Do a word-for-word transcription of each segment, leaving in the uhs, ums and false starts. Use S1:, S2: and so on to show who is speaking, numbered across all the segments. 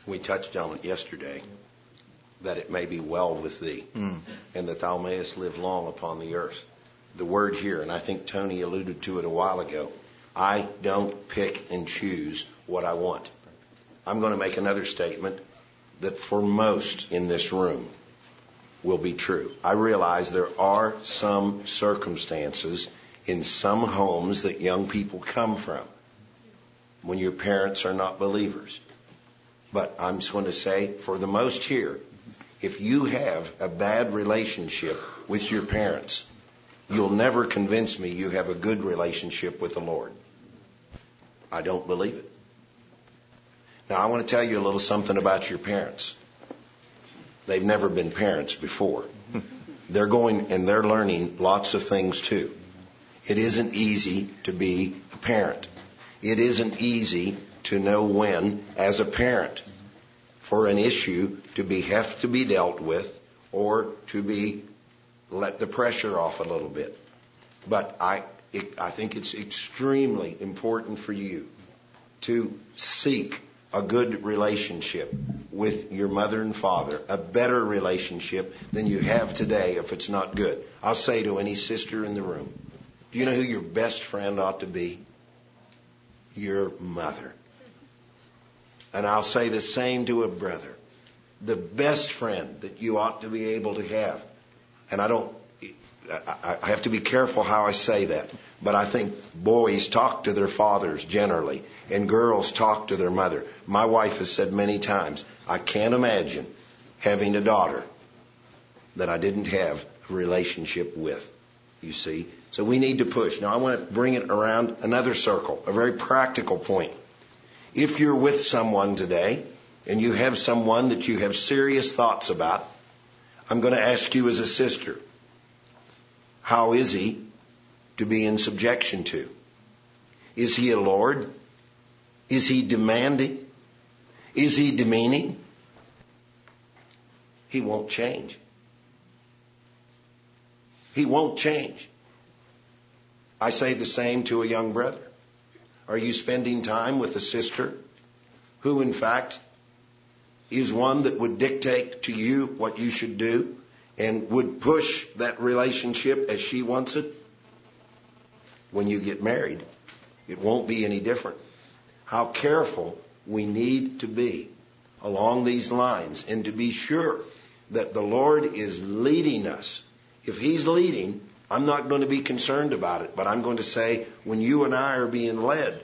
S1: We touched on it yesterday, that it may be well with thee, mm. and that thou mayest live long upon the earth. The word here, and I think Tony alluded to it a while ago, I don't pick and choose what I want. I'm going to make another statement that for most in this room will be true. I realize there are some circumstances in some homes that young people come from when your parents are not believers. But I'm just going to say, for the most here, if you have a bad relationship with your parents, you'll never convince me you have a good relationship with the Lord. I don't believe it. Now, I want to tell you a little something about your parents. They've never been parents before. They're going and they're learning lots of things too. It isn't easy to be a parent. It isn't easy to know when, as a parent, for an issue to be have to be dealt with or to be let the pressure off a little bit. But I, it, I think it's extremely important for you to seek a good relationship with your mother and father, a better relationship than you have today if it's not good. I'll say to any sister in the room, do you know who your best friend ought to be? Your mother. And I'll say the same to a brother. The best friend that you ought to be able to have. And I don't, I have to be careful how I say that. But I think boys talk to their fathers generally, and girls talk to their mother. My wife has said many times, I can't imagine having a daughter that I didn't have a relationship with, you see. So we need to push. Now I want to bring it around another circle, a very practical point. If you're with someone today, and you have someone that you have serious thoughts about, I'm going to ask you as a sister, how is he to be in subjection to? Is he a lord? Is he demanding? Is he demeaning? He won't change. He won't change. I say the same to a young brother. Are you spending time with a sister who, in fact, is one that would dictate to you what you should do and would push that relationship as she wants it? When you get married, it won't be any different. How careful we need to be along these lines and to be sure that the Lord is leading us. If He's leading, I'm not going to be concerned about it, but I'm going to say when you and I are being led,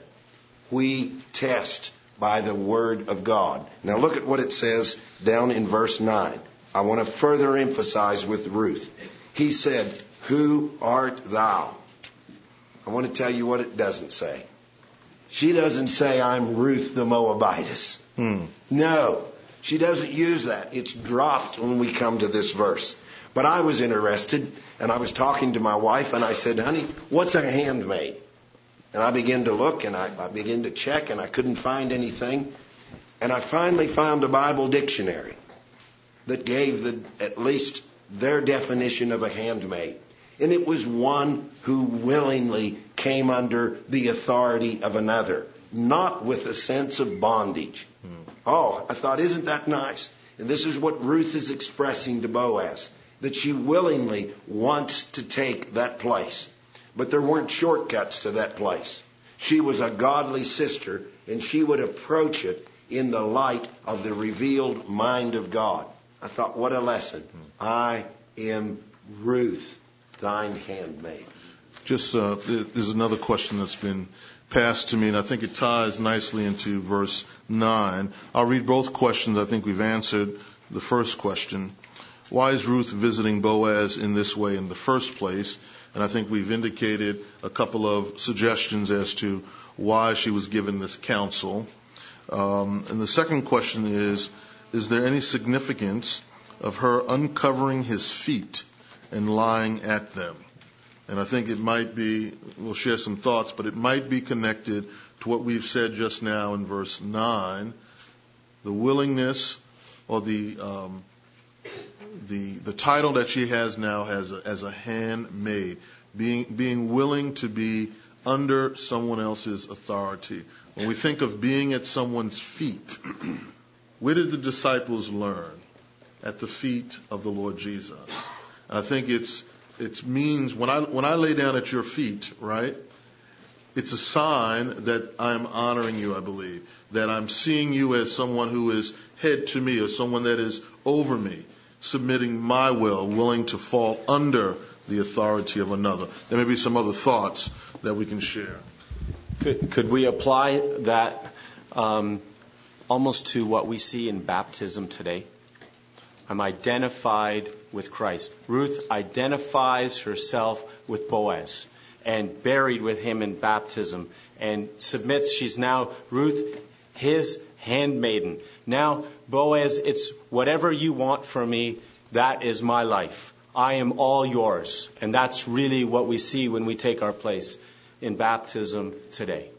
S1: we test by the Word of God. Now look at what it says down in verse nine. I want to further emphasize with Ruth. He said, who art thou? I want to tell you what it doesn't say. She doesn't say, I'm Ruth the Moabitess. Hmm. No, she doesn't use that. It's dropped when we come to this verse. But I was interested, and I was talking to my wife, and I said, honey, what's a handmaid? And I began to look, and I, I began to check, and I couldn't find anything. And I finally found a Bible dictionary that gave the, at least their definition of a handmaid. And it was one who willingly came under the authority of another, not with a sense of bondage. Hmm. Oh, I thought, isn't that nice? And this is what Ruth is expressing to Boaz, that she willingly wants to take that place. But there weren't shortcuts to that place. She was a godly sister, and she would approach it in the light of the revealed mind of God. I thought, what a lesson. Hmm. I am Ruth, thine handmaid.
S2: Just uh, there's another question that's been passed to me, and I think it ties nicely into verse nine. I'll read both questions. I think we've answered the first question. Why is Ruth visiting Boaz in this way in the first place? And I think we've indicated a couple of suggestions as to why she was given this counsel. Um, and the second question is, is there any significance of her uncovering his feet and lying at them? And I think it might be, we'll share some thoughts, but it might be connected to what we've said just now in verse nine, the willingness or the um, the the title that she has now as a, as a handmaid, being being willing to be under someone else's authority. When we think of being at someone's feet, where did the disciples learn? At the feet of the Lord Jesus. I think it's it means when I when I lay down at your feet, right? It's a sign that I'm honoring you, I believe. That I'm seeing you as someone who is head to me, or someone that is over me, submitting my will, willing to fall under the authority of another. There may be some other thoughts that we can share.
S3: Could, could we apply that um, almost to what we see in baptism today? I'm identified with Christ. Ruth identifies herself with Boaz and buried with him in baptism and submits. She's now Ruth, his handmaiden. Now, Boaz, it's whatever you want from me, that is my life. I am all yours. And that's really what we see when we take our place in baptism today.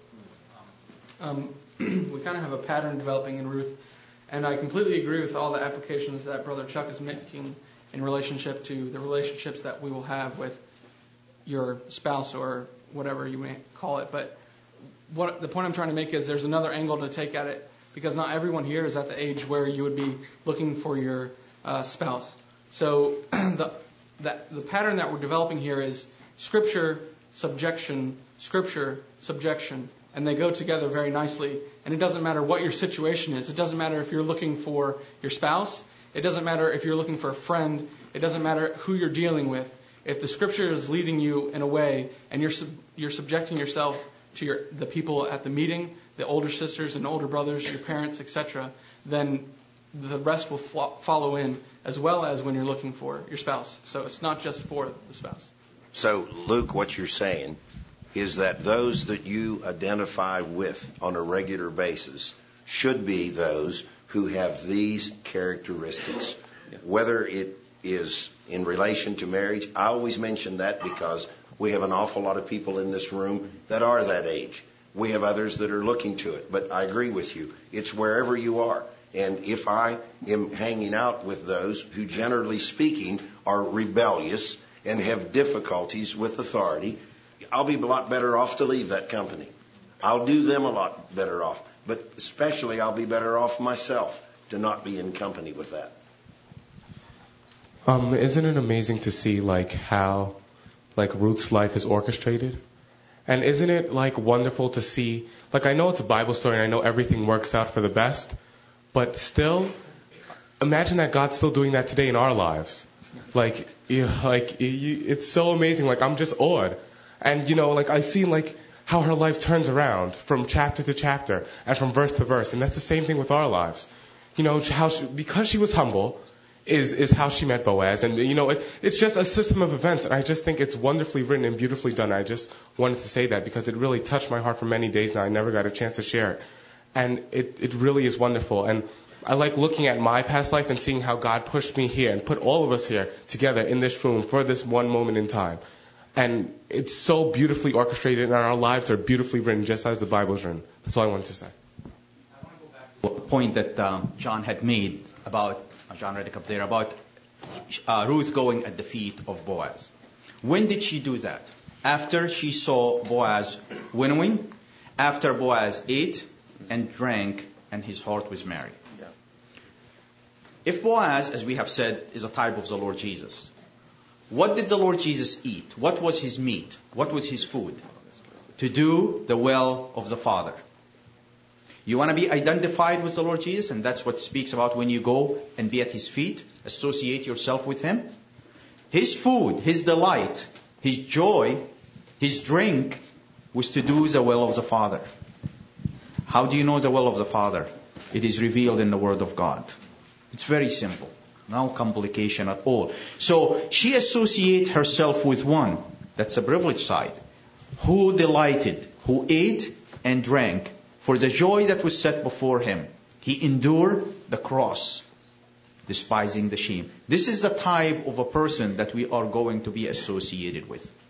S4: Um, we kind of have a pattern developing in Ruth. And I completely agree with all the applications that Brother Chuck is making in relationship to the relationships that we will have with your spouse or whatever you may call it. But what the point I'm trying to make is there's another angle to take at it, because not everyone here is at the age where you would be looking for your uh, spouse. So the, the the pattern that we're developing here is Scripture, subjection, Scripture, subjection. And they go together very nicely. And it doesn't matter what your situation is. It doesn't matter if you're looking for your spouse. It doesn't matter if you're looking for a friend. It doesn't matter who you're dealing with. If the Scripture is leading you in a way, and you're sub- you're subjecting yourself to your the people at the meeting, the older sisters and older brothers, your parents, et cetera, then the rest will fo- follow in, as well as when you're looking for your spouse. So it's not just for the spouse.
S1: So, Luke, what you're saying is that those that you identify with on a regular basis should be those who have these characteristics, whether it is in relation to marriage. I always mention that because we have an awful lot of people in this room that are that age. We have others that are looking to it, but I agree with you. It's wherever you are. And if I am hanging out with those who, generally speaking, are rebellious and have difficulties with authority, I'll be a lot better off to leave that company. I'll do them a lot better off. But especially I'll be better off myself to not be in company with that.
S5: Um, isn't it amazing to see like how like Ruth's life is orchestrated? And isn't it like wonderful to see, like I know it's a Bible story and I know everything works out for the best, but still, imagine that God's still doing that today in our lives. Like, you, like you, it's so amazing. Like I'm just awed. And, you know, like I see like how her life turns around from chapter to chapter and from verse to verse. And that's the same thing with our lives. You know, how she, because she was humble is, is how she met Boaz. And, you know, it, it's just a system of events. And I just think it's wonderfully written and beautifully done. I just wanted to say that because it really touched my heart for many days now. I never got a chance to share it. And it, it really is wonderful. And I like looking at my past life and seeing how God pushed me here and put all of us here together in this room for this one moment in time. And it's so beautifully orchestrated, and our lives are beautifully written, just as the Bible is written. That's all I wanted to say.
S6: I want to go back to a point that um, John had made about, uh, John read it up there, about uh, Ruth going at the feet of Boaz. When did she do that? After she saw Boaz winnowing, after Boaz ate and drank, and his heart was merry. Yeah. If Boaz, as we have said, is a type of the Lord Jesus, what did the Lord Jesus eat? What was his meat? What was his food? To do the will of the Father. You want to be identified with the Lord Jesus, and that's what speaks about when you go and be at his feet, associate yourself with him. His food, his delight, his joy, his drink was to do the will of the Father. How do you know the will of the Father? It is revealed in the Word of God. It's very simple. No complication at all. So she associates herself with one. That's a privileged side. Who delighted, who ate and drank for the joy that was set before him. He endured the cross, despising the shame. This is the type of a person that we are going to be associated with.